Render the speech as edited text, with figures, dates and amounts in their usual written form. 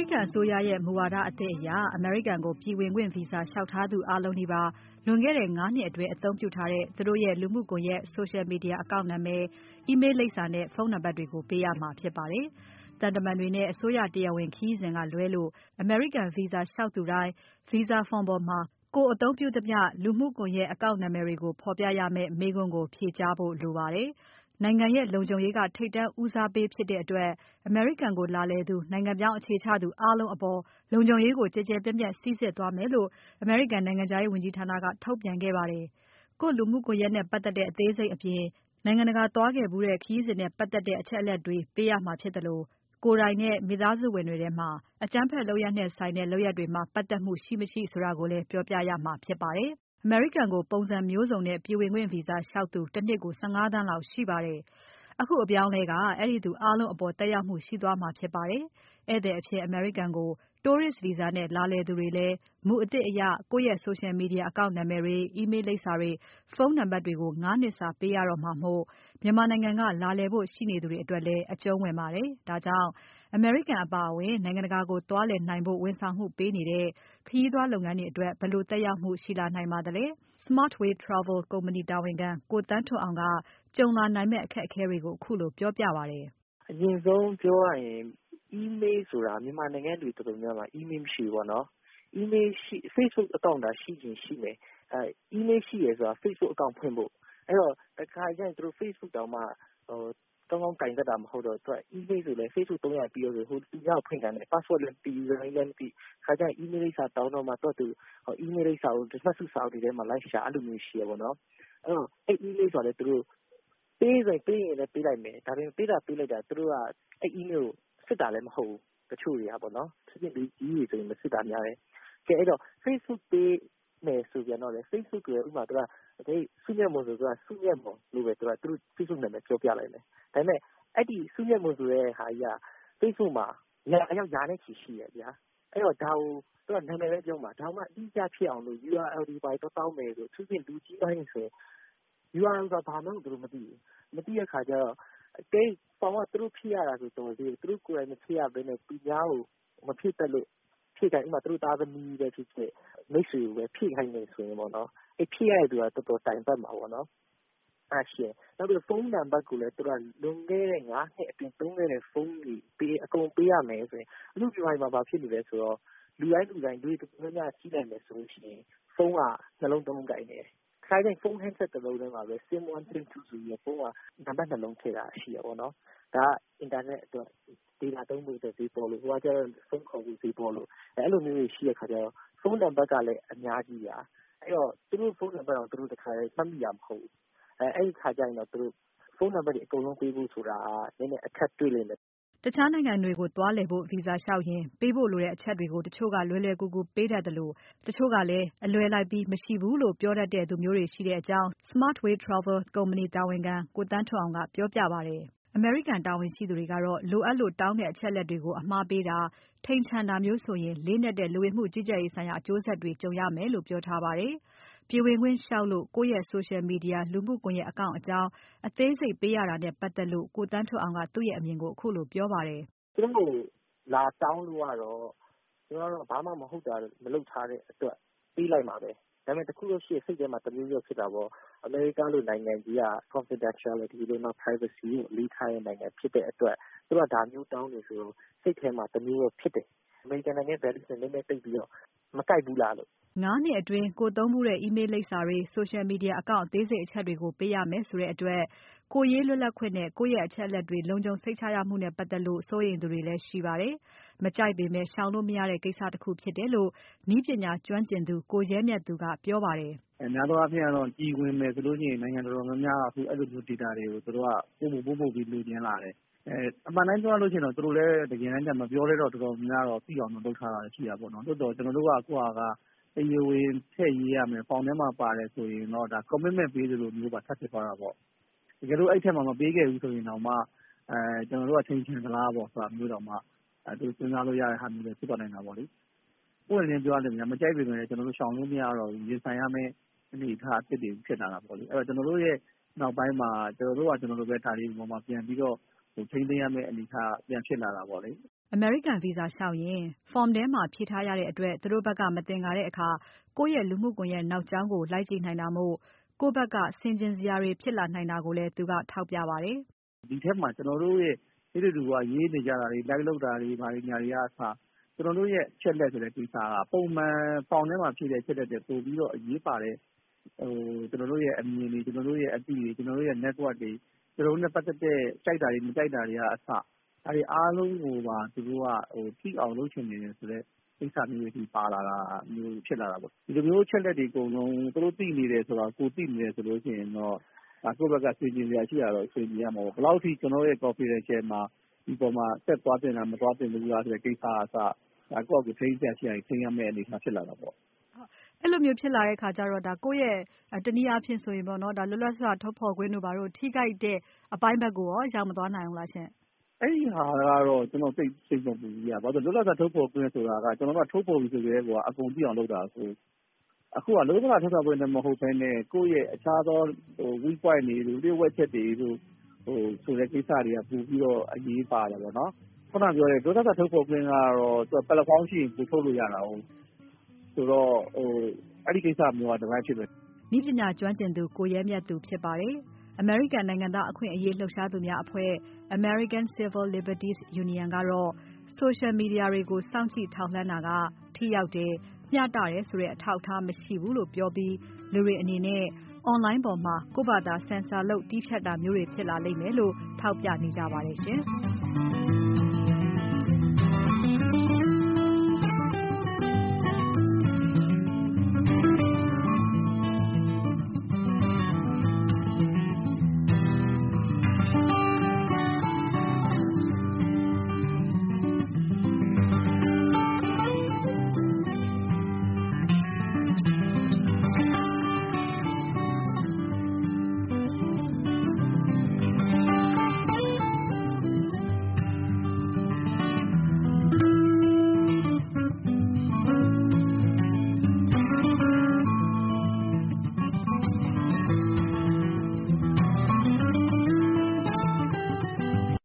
ကန်အစိုးရရဲ့မူဝါဒအသစ်အရ အမေရိကန်ကိုပြည်ဝင်ခွင့်ဗီဇာလျှောက်ထားသူအားလုံးနီးပါးလွန်ခဲ့တဲ့ ၅ နှစ်အတွင်းအသုံးပြုထားတဲ့သူတို့ရဲ့လူမှုကွန်ယက် Social Media account နာမည်၊ Email လိပ်စာနဲ့ဖုန်းနံပါတ်တွေကိုပေးရမှာဖြစ်ပါတယ်။ သံတမန်တွေနဲ့အစိုးရတရားဝင်ခရီးစဉ်ကလွဲလို့ အမေရိကန်ဗီဇာလျှောက်သူတိုင်း Visa Form ပေါ်မှာကိုယ်အသုံးပြုသမျှလူမှုကွန်ယက် account နာမည်တွေကိုဖော်ပြရမယ့်မေးခွန်းကိုဖြေကြားဖို့လိုပါတယ်။ နိုင်ငံရဲ့လုံခြုံရေးကထိပ်တန်းဦးစားပေးဖြစ်တဲ့အတွက် အမေရိကန်ကိုလာလည်သူ နိုင်ငံပြောင်းအခြေချသူအားလုံးအပေါ်လုံခြုံရေးကိုကျယ်ကျယ်ပြန့်ပြန့်စိစစ်သွားမယ်လို့ အမေရိကန်နိုင်ငံခြားရေးဝန်ကြီးဌာနကထုတ်ပြန်ခဲ့ပါတယ်။ ကိုယ့်လူမှုကွန်ယက်နဲ့ပတ်သက်တဲ့အသေးစိတ်အပြင် နိုင်ငံတကာသွားခဲ့ဖူးတဲ့ခရီးစဉ်နဲ့ပတ်သက်တဲ့အချက်အလက်တွေပေးရမှာဖြစ်သလို ကိုယ်တိုင်နဲ့မိသားစုဝင်တွေထဲမှာအကြမ်းဖက်လုပ်ရပ်နဲ့ဆိုင်တဲ့လုပ်ရပ်တွေမှာပတ်သက်မှုရှိမရှိဆိုတာကိုလည်းပြောပြရမှာဖြစ်ပါတယ်။ အမေရိကန်ကိုပုံစံမျိုးစုံနဲ့ပြည်ဝင်ခွင့်ဗီဇာလျှောက်သူတနှစ်ကို 15 သန်းလောက်ရှိပါတယ်။ အခုအပြောင်းအလဲကအဲဒီသူအားလုံးအပေါ်သက်ရောက်မှုရှိသွားမှာဖြစ်ပါတယ်။ ဧည့်သည်အဖြစ်အမေရိကန်ကို Tourist Visa နဲ့လာလည်သူတွေလည်း မူအသစ်အရ ကိုယ့်ရဲ့ Social Media account နာမည်တွေ၊ Email လိပ်စာတွေ၊ ဖုန်းနံပါတ်တွေကို ၅ နှစ်စာပေးရတော့မှာမို့မြန်မာနိုင်ငံကလာလည်ဖို့ရှိနေသူတွေအတွက်လည်းအကျုံးဝင်ပါတယ်။ ဒါကြောင့်အမေရိကန်အပါအဝင် နိုင်ငံတကာကိုသွားလည်နိုင်ဖို့ဝန်ဆောင်မှုပေးနေတဲ့ ခရီးသွားလုပ်ငန်းတွေအတွက် ဘယ်လိုသက်ရောက်မှုရှိလာနိုင်ပါသလဲ။ Smart Way Travel ကုမ္ပဏီတာဝန်ခံ ကိုသန်းထွဋ်အောင်က ကြုံလာနိုင်မယ့်အခက်အခဲတွေကိုခုလိုပြောပြပါတယ်။ "အရင်ဆုံးပြောရရင် Email ဆိုတာမြန်မာနိုင်ငံကလူတော်တော်များများမှာ Email မရှိဘူးပေါ့နော်။ Facebook account သာရှိချင်ရှိမယ်။ Email ရှိတယ်ဆိုတာ Facebook account ဖွင့်ဖို့။ အဲဒီတော့တခါတလေကျရင်သူတို့ Facebook တောင်မှကောင်းကောင်းကိုင်တတ်တာမဟုတ်တော့ Email ဆိုလည်း Facebook သုံးရပြီးရောဆိုသူများကိုဖွင့်ခိုင်းတယ်။ password လည်းမသိ user name လည်းမသိ။ တခါတလေကျရင် Email လိပ်စာတောင်းတော့မှသူ့ဟာသူ Email လိပ်စာကိုမှတ်စုစာအုပ်တွေထဲမှာလိုက်ရှာအဲလိုမျိုးရှိတယ်ပေါ့နော်။ အဲဒီတော့ Email ဆိုတာလည်းသူတို့ပေးရင်လည်းပေးလိုက်မယ်။ ဒါပေမဲ့ပေးတာပေးလိုက်တာသူတို့ကအဲဒီ Email ကိုစစ်တာလည်းမဟုတ်ဘူး။ တချို့တွေကပေါ့နော်။ လူကြီးတွေဆိုရင်မစစ်တာများတယ်။ အဲဒီတော့ Facebook ပေးမယ်ဆိုပြန်တော့လည်း Facebook ကိုဥပမာသူကစုမြတ်မွန်ဆိုသူကစုမြတ်မွန်လို့ပဲသူတို့ Facebook နာမည်ပြောပြလိုက်မယ်။ ဒါပေမဲ့အဲဒီစုမြတ်မွန်ဆိုတဲ့ဟာကြီးက Facebook မှာအယောက်ရာနဲ့ချီရှိတယ်ဗျာ။ အဲဒီတော့ဒါကိုသူကနာမည်ပဲပြောမှာဒါကိုမှအတိအကျဖြစ်အောင်လို့ URL တွေဘာတွေသွားတောင်းမယ်ဆိုအထူးသဖြင့်လူကြီးပိုင်းတွေဆိုရင် URL ဆိုတာဘာမှန်းကိုသူတို့မသိဘူး။ မသိတဲ့အခါကျတော့form ကသူတို့ဖြည့်ရတာဆိုတော်သေးတယ်။ သူတို့ကိုယ်တိုင်မဖြည့်ရဘဲနဲ့သူများကိုမဖြည့်တတ်လို့ဥပမာသူတို့သားသမီးပဲဖြစ်ဖြစ်မိတ်ဆွေကိုပဲဖြည့်ခိုင်းတယ်ဆိုရင်ပေါ့နော်။ဖြည့်ရတဲ့သူကတော်တော်တိုင်တတ်မှာပေါ့နော်။အဲဒါရှိတယ်။နောက်ပြီးဖုန်းနံပါတ်ကိုလည်းသူတို့ကလွန်ခဲ့တဲ့5 နှစ်အတွင်းသုံးခဲ့တဲ့ဖုန်းတွေအကုန်ပေးရမယ်ဆိုရင်အခုမြန်မာပြည်မှာဘာဖြစ်နေလဲဆိုတော့လူတိုင်းလူတော်တော်များများကြည့်လိုက်မယ်ဆိုလို့ရှိရင်ဖုန်းကနှလုံးကိုင်နေတယ်။တခါတလေဖုန်း handset တစ်လုံးထဲမှာပဲ sim 1 sim 2ဆိုပြီးတော့ဖုန်းကနံပါတ်2လုံးထည့်ထားတာရှိတယ်ပေါ့နော်။ဒါကအင်တာနက်အတွက် data သုံးဖို့အတွက်ဈေးပေါလို့ဟိုကကျတော့ဖုန်းခေါ်ဖို့ဈေးပေါလို့အဲလိုမျိုးတွေရှိတဲ့အခါကျတော့ဖုန်းနံပါတ်ကလည်းအများကြီးဗျာ။အဲဒီတော့သူတို့ဖုန်းနံပါတ်တောင်သူတို့တခါတလေမှတ်မိတာမဟုတ်ဘူး။အဲဒီအခါကျရင်တော့သူတို့ဖုန်းနံပါတ်တွေအကုန်လုံးပေးဖို့ဆိုတာကနည်းနည်းအခက်တွေ့လိမ့်မယ်။တခြားနိုင်ငံတွေကိုသွားလည်ဖို့ Visa လျှောက်ရင်ပေးဖို့လိုတဲ့အချက်တွေကိုတချို့ကလွယ်လွယ်ကူကူပေးတတ်သလို တချို့ကလည်းအလွယ်လိုက်ပြီးမရှိဘူးလို့ပြောတတ်တဲ့သူမျိုးတွေရှိတဲ့အကြောင်း Smart Way Travel ကုမ္ပဏီတာဝန်ခံကိုသန်းထွဋ်အောင်ကပြောပြပါတယ်။ အမေရိကန်တာဝန်ရှိသူတွေကတော့လိုအပ်လို့တောင်းတဲ့အချက်အလက်တွေကိုအမှားပေးတာ၊ ထိန်ချန်တာမျိုးဆိုရင်လေးနက်တဲ့လူဝင်မှုကြီးကြပ်ရေးဆိုင်ရာအကျိုးဆက်တွေကြုံရမယ်လို့ပြောထားပါတယ်။ ပြည်ဝင်ခွင့်လျှောက်လို့ကိုယ့်ရဲ့ Social Media လူမှုကွန်ယက် account အကြောင်းအသေးစိတ်ပေးရတာနဲ့ပတ်သက်လို့ကိုသန်းထွဋ်အောင်ကသူ့ရဲ့အမြင်ကိုခုလိုပြောပါတယ်။ "သူတို့လာတောင်းလို့ကတော့ကျနော်ကတော့ဘာမှမဟုတ်တာမလုပ်ထားတဲ့အတွက်ပေးလိုက်မှာပဲ။ဒါပေမဲ့တခုတော့ရှိတယ်စိတ်ထဲမှာတမျိုးမျိုးဖြစ်တာပေါ့။အမေရိကားလိုနိုင်ငံကြီးက confidentiality တို့နောက် privacy ကိုအလေးထားတဲ့နိုင်ငံဖြစ်တဲ့အတွက်သူတို့ကဒါမျိုးတောင်းတယ်ဆိုတော့စိတ်ထဲမှာတမျိုးတော့ဖြစ်တယ်။အမေရိကန်နိုင်ငံရဲ့ values နဲ့နည်းနည်းသိပ်ပြီးတော့မကိုက်ဘူးလားလို့။ " ၅ နှစ်အတွင်းကိုယ်သုံးဖူးတဲ့ Email လိပ်စာတွေ Social Media account အသေးစိတ်အချက်တွေကိုပေးရမယ်ဆိုတဲ့အတွက် ကိုယ်ရေးလွတ်လပ်ခွင့်နဲ့ကိုယ့်ရဲ့အချက်အလက်တွေလုံခြုံစိတ်ချရမှုနဲ့ပတ်သက်လို့စိုးရိမ်သူတွေလည်းရှိပါတယ်။ မကြိုက်ပေမဲ့ရှောင်လို့မရတဲ့ကိစ္စတခုဖြစ်တယ်လို့ နည်းပညာကျွမ်းကျင်သူ ကိုရဲမြတ်သူကပြောပါတယ်။ "များသောအားဖြင့်ကတော့ပြည်ဝင်မယ်ဆိုရင်နိုင်ငံတော်တော်များများကအဲလိုမျိုး data တွေကိုသူတို့ကပို့ပြီးလိုချင်လာတယ်။အမှန်တိုင်းပြောရလို့ရှိရင်တော့သူတို့လည်းတကယ်တမ်းကျမပြောလဲတော့တော်တော်များများတော့သိအောင်တော့လုပ်ထားတာရှိတာပေါ့နော်။သို့သော်ကျနော်တို့ကကိုယ့်ဟာကတရားဝင်ထည့်ရေးရမယ်ဖောင်ထဲမှာပါတယ်ဆိုရင်တော့ဒါ commitment ပေးသလိုမျိုးပါထပ်ဖြစ်သွားတာပေါ့။တကယ်လို့အဲဒီထဲမှာမပေးခဲ့ဘူးဆိုရင်တောင်မှကျနော်တို့ကထိန်ချန်သလားပေါ့ဆိုတာမျိုးတောင်မှသူတို့စဉ်းစားလို့ရတဲ့ဟာမျိုးလည်းဖြစ်သွားနိုင်တာပေါ့လေ။ပွင့်ပွင့်လင်းလင်းပြောရရင်မကြိုက်ပေမဲ့လည်းကျနော်တို့ရှောင်လို့မရတော့ဘူးရင်ဆိုင်ရမယ့်အနေအထားအသစ်တွေဖြစ်လာတာပေါ့လေ။အဲဒီတော့ကျနော်တို့ရဲ့နောက်ပိုင်းမှာကျနော်တို့ဟာကျနော်တို့ပဲဒါတွေအပေါ်မှာပြန်ပြီးတော့ထိန်းသိမ်းရမယ့်အနေအထားပြန်ဖြစ်လာတာပေါ့လေ American visa လျှောက်ရင် form ထဲမှာဖြည့်ထားရတဲ့အတွက်သူတို့ဘက်ကမသင်္ကာတဲ့အခါကိုယ့်ရဲ့လူမှုကွန်ရက်နောက်ကြောင်းကိုလိုက်ကြည့်နိုင်တာမို့ကိုယ့်ဘက်ကဆင်ခြင်စရာတွေဖြစ်လာနိုင်တာကိုလည်းသူကထောက်ပြပါတယ်။ဒီထက်မှာကျွန်တော်တို့ရဲ့ဒီလိုကရေးနေကြတာတွေ live လုပ်တာတွေဘာတွေညာတွေအစားကျွန်တော်တို့ရဲ့ချက်လက်ဆိုတဲ့ကိစ္စကပုံမှန် form ထဲမှာဖြည့်တဲ့ချက်လက်တွေပို့ပြီးတော့အရေးပါတဲ့ကျွန်တော်တို့ရဲ့အမြင်တွေကျွန်တော်တို့ရဲ့အသိတွေကျွန်တော်တို့ရဲ့ network တွေကျွန်တော်တို့နဲ့ပတ်သက်တဲ့ကြိုက်တာတွေမကြိုက်တာတွေကအစဒါတွေအားလုံးကိုပါသူတို့ကထိအောင်လုပ်ချင်နေတယ်ဆိုတော့ကိစ္စမျိုးတွေပါလာတာမျိုးဖြစ်လာတာပေါ့ဒီလိုမျိုးချက်လက်တွေအကုန်လုံးသူတို့သိနေတယ်ဆိုတော့ကိုသိနေတယ်ဆိုလို့ရှိရင်တော့ကိုယ့်ဘက်ကစီစဉ်စရာရှိတာတော့စီစဉ်ရမှာပေါ့ဘယ်လောက်ထိကျွန်တော်ရဲ့ confidential မှာဒီပေါ်မှာဆက်သွားတင်တာမသွားတင်ဘူးလားဆိုတဲ့ကိစ္စအစကိုယ့်အကူထိန်းချက်ရှိရင်ထိန်းရမယ့်အနေအထားဖြစ်လာတာပေါ့အဲ့လိုမျိုးဖြစ်လာတဲ့အခါကျတော့ဒါကိုယ့်ရဲ့တနည်းအားဖြင့်ဆိုရင်ပေါ့နော်ဒါလွတ်လပ်စွာထုတ်ဖော်ခွင့်တို့ဘာလို့ထိခိုက်တဲ့အပိုင်းဘက်ကိုရောရောက်မသွားနိုင်ဘူးလားရှင်အဲ့ဒီဟာကတော့ကျွန်တော်စိတ်မပူဘူး။ဘာလို့လွတ်လပ်စွာထုတ်ဖော်ခွင့်ဆိုတာကကျွန်တော်တို့ထုတ်ဖော်ပြီးဆိုကြတဲ့ကအကုန်ပြအောင်လုပ်တာဆိုအခုကလွတ်လပ်စွာထုတ်ဖော်ခွင့်နဲ့မဟုတ်ဘဲနဲ့ကိုယ့်ရဲ့အခြားသောweak point တွေလျှို့ဝှက်ချက်တွေဆိုတဲ့ကိစ္စတွေကပို့ပြီးတော့အရေးပါတယ်ပေါ့နော်။ခုနပြောတဲ့လွတ်လပ်စွာထုတ်ဖော်ခွင့်ကတော့သူက platform ရှိရင်ပို့ထုတ်လို့ရတာဟုတ်ဆိုတော့အဲ့ဒီကိစ္စမျိုးကတပိုင်းဖြစ်တယ်။ဤပညာကျွမ်းကျင်သူကိုရဲမြတ်သူဖြစ်ပါတယ်။ American နိုင်ငံသားအခွင့်အရေးလှုပ်ရှားသူများအဖွဲ့ American Civil Liberties Union ကတော့ social media တွေကိုစောင့်ကြည့်ထောက်လှမ်းတာကထိရောက်တယ်မျှတတယ်ဆိုတဲ့အထောက်အထားမရှိဘူးလို့ပြောပြီးလူတွေအနေနဲ့ online ပေါ်မှာကိုယ့်ဘာသာ censor လုပ်တီးဖြတ်တာမျိုးတွေဖြစ်လာလိမ့်မယ်လို့ထောက်ပြနေကြပါတယ်ရှင်။